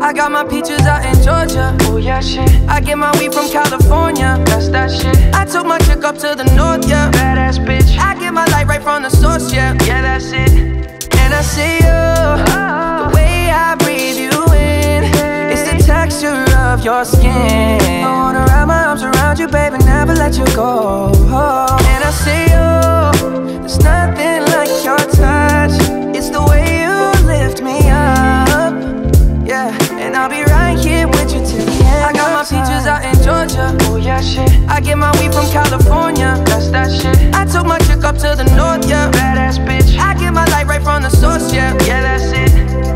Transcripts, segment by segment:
I got my peaches out in Georgia. Oh yeah, shit. I get my weed from California. That's that shit. I took my chick up to the north, yeah. Badass bitch. I get my light right from the source, yeah. Yeah, that's it. And I see you, the way I breathe you in. It's the texture of your skin. I wanna wrap my arms around you, baby, never let you go. And I see you, there's nothing like your touch. It's the way you lift me up, yeah. And I'll be right here with you till the end. I got my peaches out in Georgia. Oh yeah, shit. I get my weed from California. That's that shit. I took my chick up to the north, yeah. Badass bitch. I get my light right from the source, yeah. Yeah, that's it.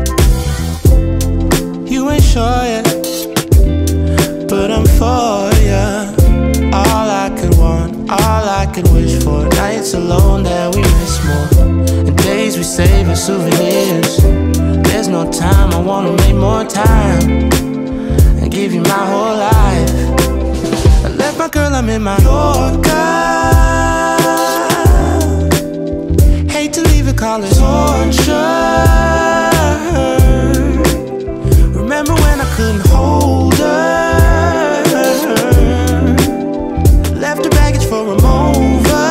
You ain't sure yet, but I'm for ya. All I could want, all I could wish for. Nights alone that we miss more, and days we save as souvenirs. There's no time, I wanna make more time and give you my whole life. I left my girl, I'm in my Yorker. Hate to leave it, call it torture. Remember when I couldn't hold her? Left her baggage for a mover.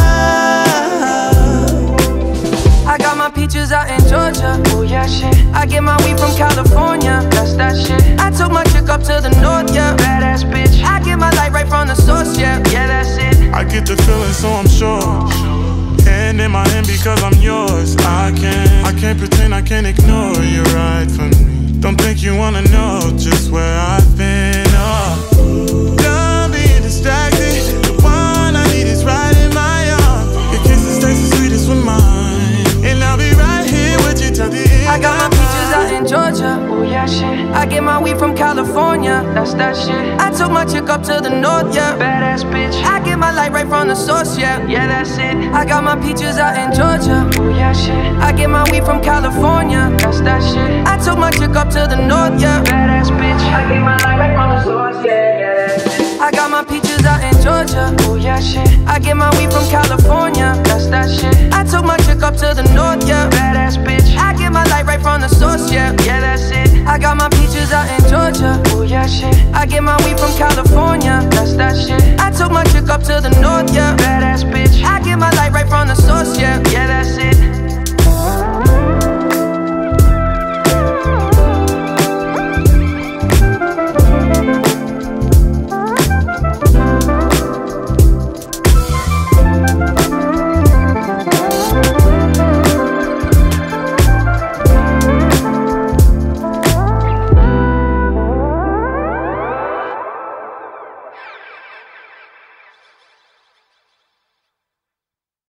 I got my peaches out in Georgia. Oh yeah, shit. I get my weed from California. That's that shit. I took my chick up to the north, yeah. Badass bitch. I get my light right from the source, yeah. Yeah, that's it. I get the feeling, so I'm sure. Hand in my hand because I'm yours. I can't pretend, I can't ignore you right from me. Don't think you wanna know just where I've been. Oh, done being distracted. The one I need is right in my arms. Your kisses taste the sweetest with mine, and I'll be right here with you till the end. I got my peaches out in Georgia. Oh yeah, shit. I get my weed from California. That's that shit. I took my chick up to the north, yeah. Badass bitch. I get my light right from the source, yeah. Yeah, that's it. I got my peaches out in Georgia. Oh yeah, shit. I get my weed from California. That's that shit. I took my chick up to the north, yeah. Badass bitch. I get my light right from the source, yeah. Yeah, that's it. I got my peaches out in Georgia. Oh yeah, shit. I get my weed from California. That's that shit. I took my chick up to the north, yeah. Badass bitch. I get my light right from the source, yeah. Yeah, that's it. I got my peaches out in Georgia. Oh yeah, shit. I get my weed from California. That's that shit. I took my chick up to the north, yeah. Badass bitch. I get my light right from the source, yeah.